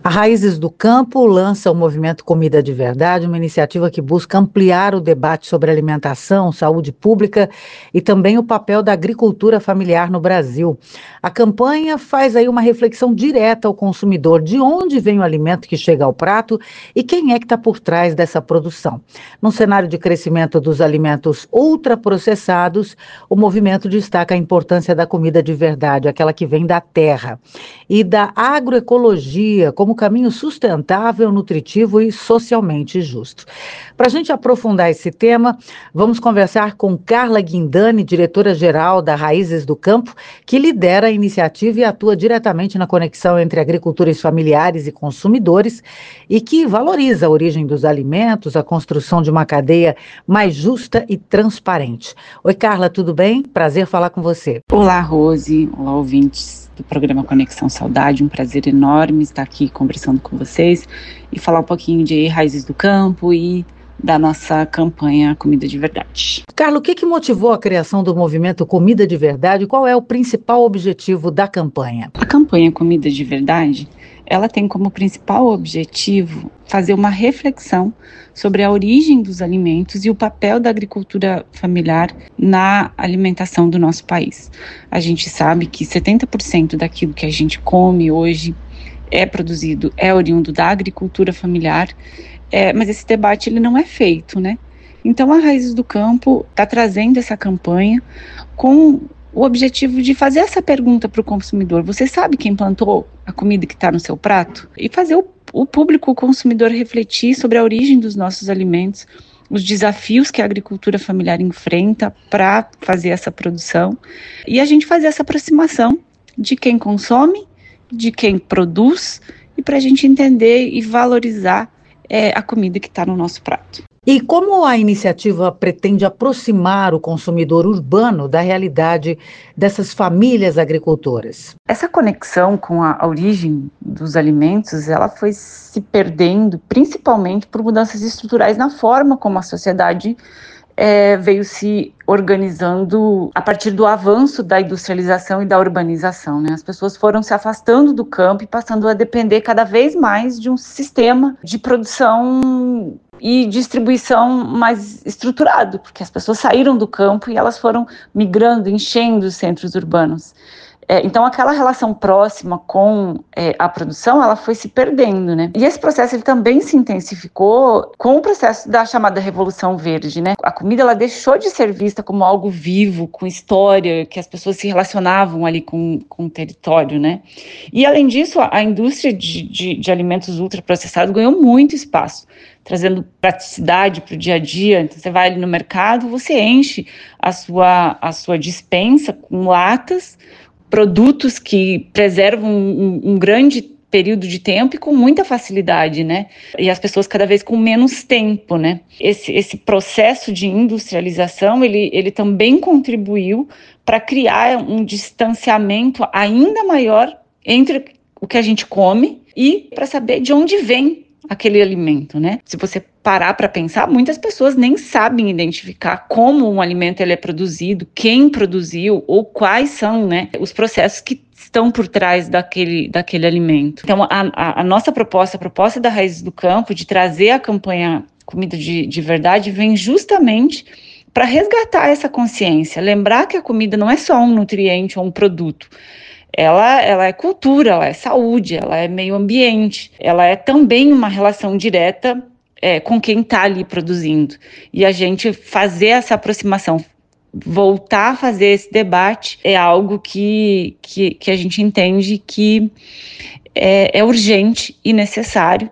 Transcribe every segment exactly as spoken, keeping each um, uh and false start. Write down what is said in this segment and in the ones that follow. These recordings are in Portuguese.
A Raízes do Campo lança o movimento Comida de Verdade, uma iniciativa que busca ampliar o debate sobre alimentação, saúde pública e também o papel da agricultura familiar no Brasil. A campanha faz aí uma reflexão direta ao consumidor, de onde vem o alimento que chega ao prato e quem é que está por trás dessa produção. Num cenário de crescimento dos alimentos ultraprocessados, o movimento destaca a importância da comida de verdade, aquela que vem da terra, e da agroecologia como caminho sustentável, nutritivo e socialmente justo. Para a gente aprofundar esse tema, vamos conversar com Carla Guindani, diretora-geral da Raízes do Campo, que lidera a iniciativa e atua diretamente na conexão entre agricultores familiares e consumidores e que valoriza a origem dos alimentos, a construção de uma cadeia mais justa e transparente. Oi, Carla, tudo bem? Prazer falar com você. Olá, Rose. Olá, ouvintes do programa Conexão Saudade. Um prazer enorme estar aqui conversando com vocês e falar um pouquinho de Raízes do Campo e da nossa campanha Comida de Verdade. Carla, o que, que motivou a criação do movimento Comida de Verdade? Qual é o principal objetivo da campanha? A campanha Comida de Verdade, ela tem como principal objetivo fazer uma reflexão sobre a origem dos alimentos e o papel da agricultura familiar na alimentação do nosso país. A gente sabe que setenta por cento daquilo que a gente come hoje é produzido, é oriundo da agricultura familiar, é, mas esse debate ele não é feito, né? Então a Raízes do Campo está trazendo essa campanha com o objetivo de fazer essa pergunta para o consumidor: você sabe quem plantou a comida que está no seu prato? E fazer o, o público, o consumidor, refletir sobre a origem dos nossos alimentos, os desafios que a agricultura familiar enfrenta para fazer essa produção, e a gente fazer essa aproximação de quem consome, de quem produz, e para a gente entender e valorizar é, a comida que está no nosso prato. E como a iniciativa pretende aproximar o consumidor urbano da realidade dessas famílias agricultoras? Essa conexão com a origem dos alimentos, ela foi se perdendo principalmente por mudanças estruturais na forma como a sociedade é, veio se organizando a partir do avanço da industrialização e da urbanização, né? As pessoas foram se afastando do campo e passando a depender cada vez mais de um sistema de produção e distribuição mais estruturado, porque as pessoas saíram do campo e elas foram migrando, enchendo os centros urbanos. É, então aquela relação próxima com é, a produção, ela foi se perdendo, né? E esse processo ele também se intensificou com o processo da chamada Revolução Verde, né? A comida ela deixou de ser vista como algo vivo, com história, que as pessoas se relacionavam ali com, com o território, né? E além disso, a, a indústria de, de, de alimentos ultraprocessados ganhou muito espaço, trazendo praticidade para o dia a dia. Então você vai ali no mercado, você enche a sua, a sua despensa com latas, produtos que preservam um, um grande período de tempo e com muita facilidade, né? E as pessoas cada vez com menos tempo, né? Esse, esse processo de industrialização, ele, ele também contribuiu para criar um distanciamento ainda maior entre o que a gente come e para saber de onde vem aquele alimento, né? Se você parar para pensar, muitas pessoas nem sabem identificar como um alimento ele é produzido, quem produziu ou quais são, né, os processos que estão por trás daquele, daquele alimento. Então, a, a, a nossa proposta, a proposta da Raízes do Campo, de trazer a campanha Comida de, de Verdade, vem justamente para resgatar essa consciência, lembrar que a comida não é só um nutriente ou um produto. Ela, ela é cultura, ela é saúde, ela é meio ambiente, ela é também uma relação direta é, com quem está ali produzindo. E a gente fazer essa aproximação, voltar a fazer esse debate, é algo que, que, que a gente entende que é, é urgente e necessário,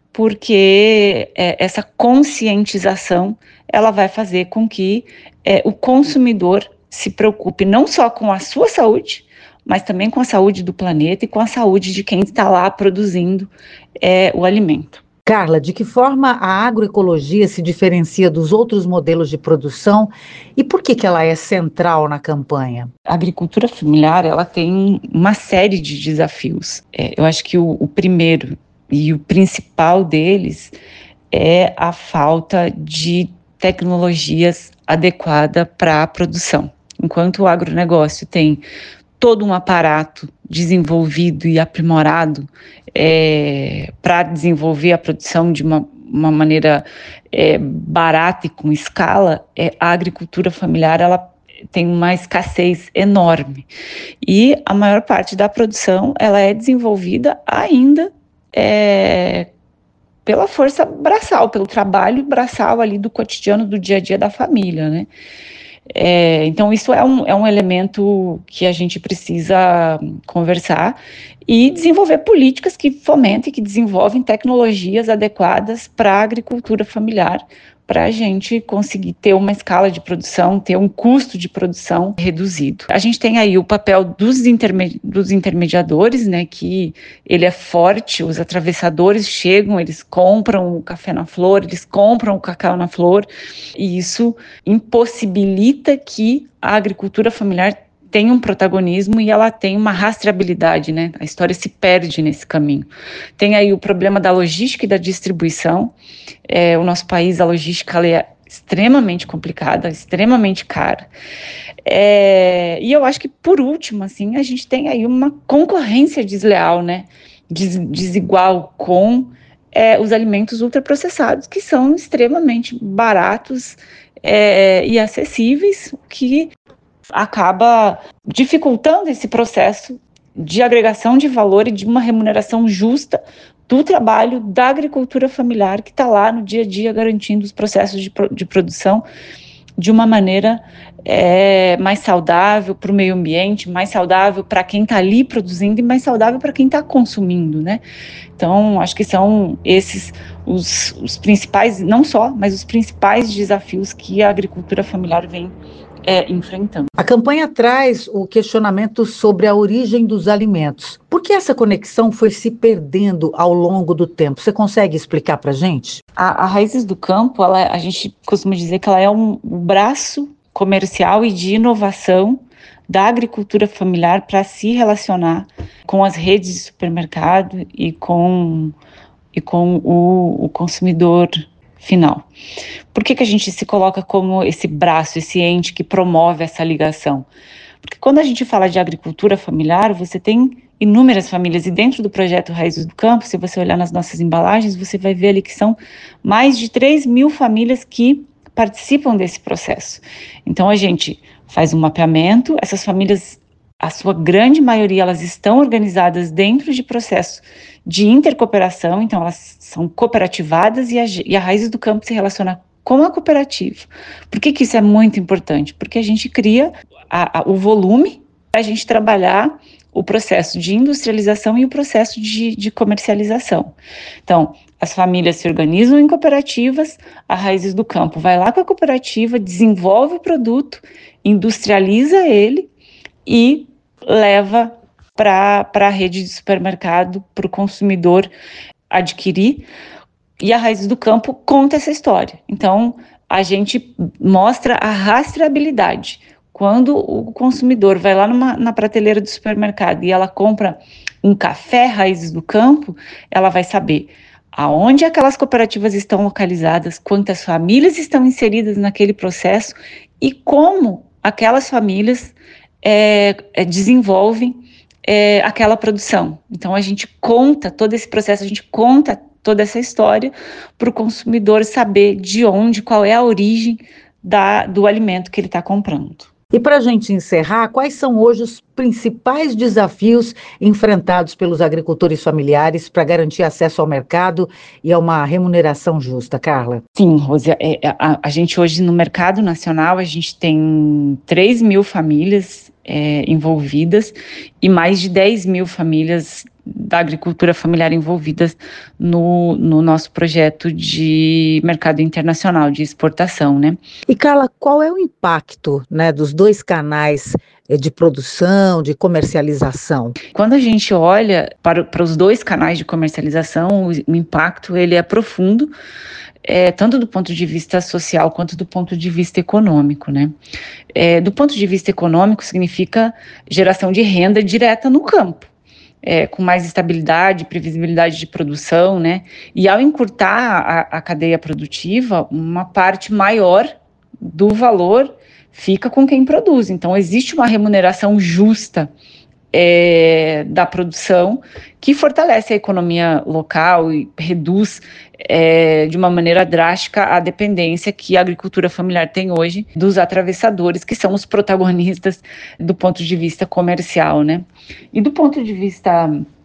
porque é, essa conscientização ela vai fazer com que é, o consumidor se preocupe não só com a sua saúde, mas também com a saúde do planeta e com a saúde de quem está lá produzindo é, o alimento. Carla, de que forma a agroecologia se diferencia dos outros modelos de produção e por que que ela é central na campanha? A agricultura familiar, ela tem uma série de desafios. É, eu acho que o, o primeiro e o principal deles é a falta de tecnologias adequadas para a produção. Enquanto o agronegócio tem todo um aparato desenvolvido e aprimorado é, para desenvolver a produção de uma, uma maneira é, barata e com escala, é, a agricultura familiar ela tem uma escassez enorme. E a maior parte da produção ela é desenvolvida ainda é, pela força braçal, pelo trabalho braçal ali do cotidiano, do dia a dia da família, né? É, então isso é um, é um elemento que a gente precisa conversar e desenvolver políticas que fomentem, que desenvolvem tecnologias adequadas para a agricultura familiar, para a gente conseguir ter uma escala de produção, ter um custo de produção reduzido. A gente tem aí o papel dos, interme- dos intermediadores, né, que ele é forte, os atravessadores chegam, eles compram o café na flor, eles compram o cacau na flor, e isso impossibilita que a agricultura familiar tem um protagonismo e ela tem uma rastreabilidade, né? A história se perde nesse caminho. Tem aí o problema da logística e da distribuição. É, o nosso país, a logística ela é extremamente complicada, extremamente cara. É, e eu acho que, por último, assim, a gente tem aí uma concorrência desleal, né? Des, desigual com é, os alimentos ultraprocessados, que são extremamente baratos é, e acessíveis, que acaba dificultando esse processo de agregação de valor e de uma remuneração justa do trabalho da agricultura familiar que está lá no dia a dia garantindo os processos de, de produção de uma maneira é, mais saudável para o meio ambiente, mais saudável para quem está ali produzindo e mais saudável para quem está consumindo, né? Então, acho que são esses os, os principais, não só, mas os principais desafios que a agricultura familiar vem É, enfrentando. A campanha traz o questionamento sobre a origem dos alimentos. Por que essa conexão foi se perdendo ao longo do tempo? Você consegue explicar para a gente? A, a Raízes do Campo, ela, a gente costuma dizer que ela é um, um braço comercial e de inovação da agricultura familiar para se relacionar com as redes de supermercado e com, e com o, o consumidor final. Por que que a gente se coloca como esse braço, esse ente que promove essa ligação? Porque quando a gente fala de agricultura familiar, você tem inúmeras famílias, e dentro do projeto Raízes do Campo, se você olhar nas nossas embalagens, você vai ver ali que são mais de três mil famílias que participam desse processo. Então a gente faz um mapeamento, essas famílias, a sua grande maioria, elas estão organizadas dentro de processos de intercooperação, então elas são cooperativadas e a, e a Raízes do Campo se relaciona com a cooperativa. Por que que isso é muito importante? Porque a gente cria a, a, o volume para a gente trabalhar o processo de industrialização e o processo de, de comercialização. Então, as famílias se organizam em cooperativas, a Raízes do Campo vai lá com a cooperativa, desenvolve o produto, industrializa ele e leva para a rede de supermercado, para o consumidor adquirir, e a Raízes do Campo conta essa história. Então, a gente mostra a rastreabilidade. Quando o consumidor vai lá numa, na prateleira do supermercado e ela compra um café Raízes do Campo, ela vai saber aonde aquelas cooperativas estão localizadas, quantas famílias estão inseridas naquele processo e como aquelas famílias é, é, desenvolvem é, aquela produção. Então, a gente conta todo esse processo, a gente conta toda essa história para o consumidor saber de onde, qual é a origem da, do alimento que ele está comprando. E para a gente encerrar, quais são hoje os principais desafios enfrentados pelos agricultores familiares para garantir acesso ao mercado e a uma remuneração justa, Carla? Sim, Rosia, é, a, a gente hoje no mercado nacional, a gente tem três mil famílias é, envolvidas e mais de dez mil famílias da agricultura familiar envolvidas no, no nosso projeto de mercado internacional, de exportação, né? E, Carla, qual é o impacto, né, dos dois canais de produção, de comercialização? Quando a gente olha para, para os dois canais de comercialização, o, o impacto ele é profundo, é, tanto do ponto de vista social quanto do ponto de vista econômico, né? É, do ponto de vista econômico, significa geração de renda direta no campo. É, com mais estabilidade, previsibilidade de produção, né? E ao encurtar a, a cadeia produtiva, uma parte maior do valor fica com quem produz. Então, existe uma remuneração justa é, da produção, que fortalece a economia local e reduz é, de uma maneira drástica a dependência que a agricultura familiar tem hoje dos atravessadores, que são os protagonistas do ponto de vista comercial, né? E do ponto de vista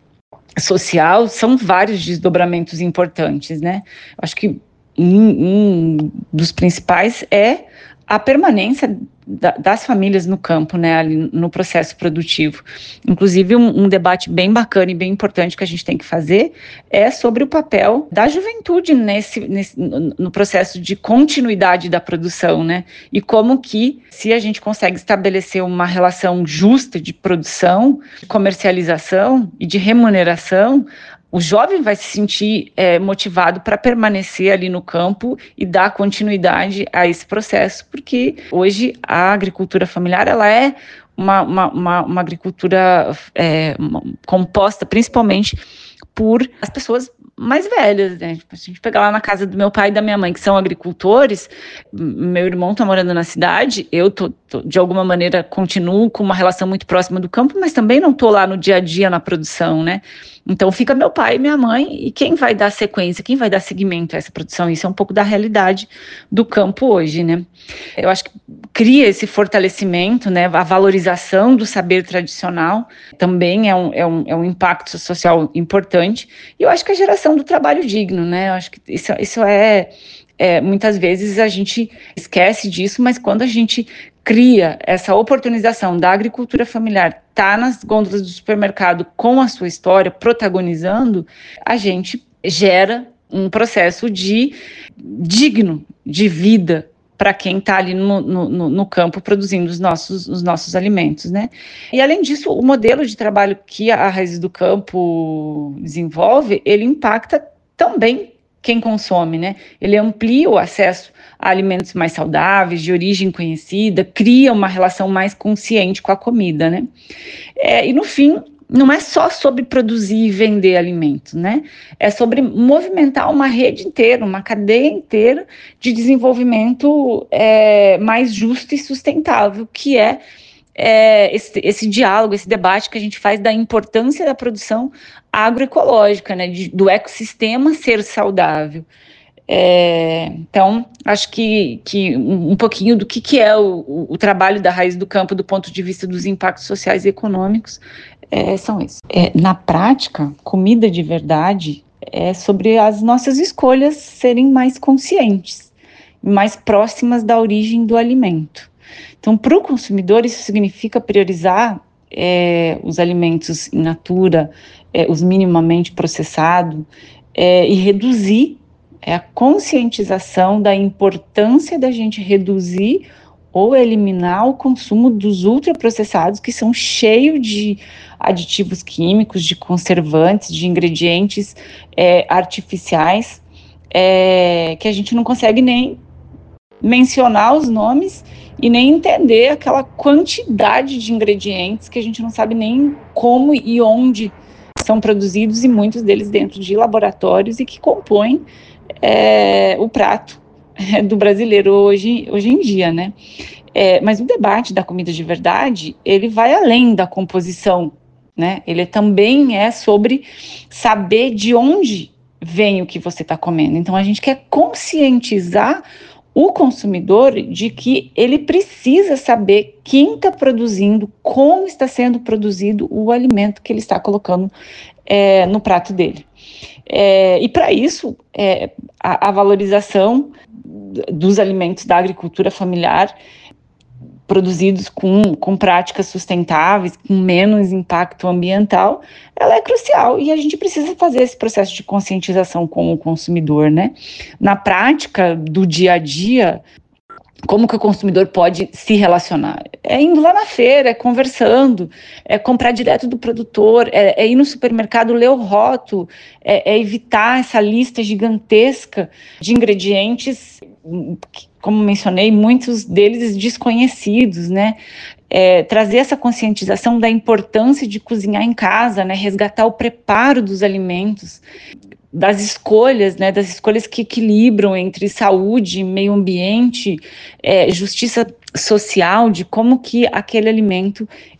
social, são vários desdobramentos importantes, né? Acho que um, um dos principais é a permanência da, das famílias no campo, né, ali no processo produtivo. Inclusive, um, um debate bem bacana e bem importante que a gente tem que fazer é sobre o papel da juventude nesse, nesse, no, no processo de continuidade da produção, né, e como que, se a gente consegue estabelecer uma relação justa de produção, de comercialização e de remuneração, o jovem vai se sentir é, motivado para permanecer ali no campo e dar continuidade a esse processo, porque hoje a agricultura familiar ela é uma, uma, uma, uma agricultura é, uma, composta principalmente por as pessoas mais velhas, né? Tipo, se a gente pegar lá na casa do meu pai e da minha mãe, que são agricultores, meu irmão está morando na cidade, eu tô, tô, de alguma maneira continuo com uma relação muito próxima do campo, mas também não estou lá no dia a dia na produção, né? Então fica meu pai e minha mãe, e quem vai dar sequência, quem vai dar seguimento a essa produção? Isso é um pouco da realidade do campo hoje, né? Eu acho que cria esse fortalecimento, né? A valorização do saber tradicional também é um, é um, é um impacto social importante, e eu acho que a geração do trabalho digno, né? Eu acho que isso, isso é, é, muitas vezes a gente esquece disso, mas quando a gente cria essa oportunização da agricultura familiar, tá nas gôndolas do supermercado com a sua história, protagonizando, a gente gera um processo de digno de vida para quem está ali no, no, no campo produzindo os nossos, os nossos alimentos, né? E além disso, o modelo de trabalho que a Raízes do Campo desenvolve, ele impacta também quem consome, né? Ele amplia o acesso a alimentos mais saudáveis, de origem conhecida, cria uma relação mais consciente com a comida, né? É, e no fim, não é só sobre produzir e vender alimentos, né? É sobre movimentar uma rede inteira, uma cadeia inteira de desenvolvimento é, mais justo e sustentável, que é É, esse, esse diálogo, esse debate que a gente faz da importância da produção agroecológica, né, de, do ecossistema ser saudável. É, então, acho que, que um, um pouquinho do que, que é o, o, o trabalho da Raiz do Campo do ponto de vista dos impactos sociais e econômicos é, são esses. É, na prática, comida de verdade é sobre as nossas escolhas serem mais conscientes, mais próximas da origem do alimento. Então, para o consumidor, isso significa priorizar é, os alimentos in natura, é, os minimamente processados, é, e reduzir é, a conscientização da importância da gente reduzir ou eliminar o consumo dos ultraprocessados, que são cheios de aditivos químicos, de conservantes, de ingredientes é, artificiais, é, que a gente não consegue nem mencionar os nomes e nem entender aquela quantidade de ingredientes que a gente não sabe nem como e onde são produzidos, e muitos deles dentro de laboratórios, e que compõem é, o prato é, do brasileiro hoje, hoje em dia, né? É, mas o debate da comida de verdade, ele vai além da composição, né? Ele também é sobre saber de onde vem o que você está comendo. Então a gente quer conscientizar o consumidor de que ele precisa saber quem está produzindo, como está sendo produzido o alimento que ele está colocando é, no prato dele. É, e para isso, é, a, a valorização dos alimentos da agricultura familiar, produzidos com, com práticas sustentáveis, com menos impacto ambiental, ela é crucial, e a gente precisa fazer esse processo de conscientização com o consumidor, né? Na prática do dia a dia, como que o consumidor pode se relacionar? É indo lá na feira, é conversando, é comprar direto do produtor, é, é ir no supermercado, ler o rótulo, é, é evitar essa lista gigantesca de ingredientes, como mencionei, muitos deles desconhecidos, né? É, trazer essa conscientização da importância de cozinhar em casa, né? Resgatar o preparo dos alimentos, das escolhas, né, das escolhas que equilibram entre saúde, meio ambiente, é, justiça social, de como que aquele alimento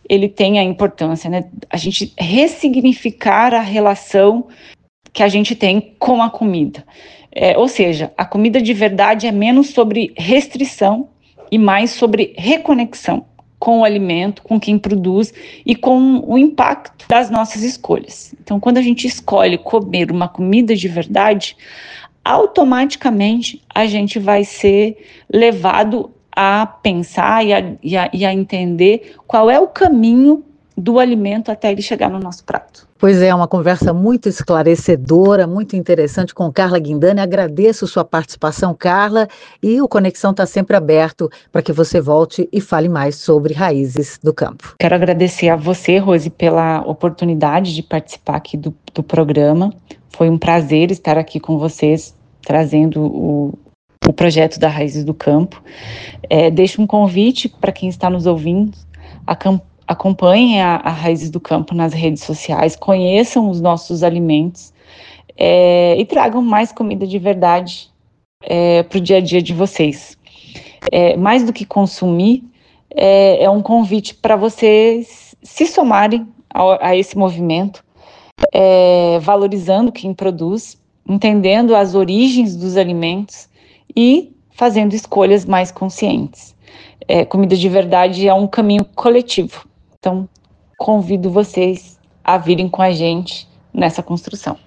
ele tem a importância, né? A gente ressignificar a relação que a gente tem com a comida. É, ou seja, a comida de verdade é menos sobre restrição e mais sobre reconexão com o alimento, com quem produz e com o impacto das nossas escolhas. Então, quando a gente escolhe comer uma comida de verdade, automaticamente a gente vai ser levado a pensar e a, e a, e a entender qual é o caminho do alimento até ele chegar no nosso prato. Pois é, uma conversa muito esclarecedora, muito interessante com Carla Guindani. Agradeço sua participação, Carla, e o Conexão está sempre aberto para que você volte e fale mais sobre Raízes do Campo. Quero agradecer a você, Rose, pela oportunidade de participar aqui do, do programa. Foi um prazer estar aqui com vocês, trazendo o, o projeto da Raízes do Campo. É, deixo um convite para quem está nos ouvindo, a campanha. Acompanhem a, a Raízes do Campo nas redes sociais, conheçam os nossos alimentos é, e tragam mais comida de verdade é, para o dia a dia de vocês. É, mais do que consumir, é, é um convite para vocês se somarem a, a esse movimento, é, valorizando quem produz, entendendo as origens dos alimentos e fazendo escolhas mais conscientes. É, comida de verdade é um caminho coletivo. Então, convido vocês a virem com a gente nessa construção.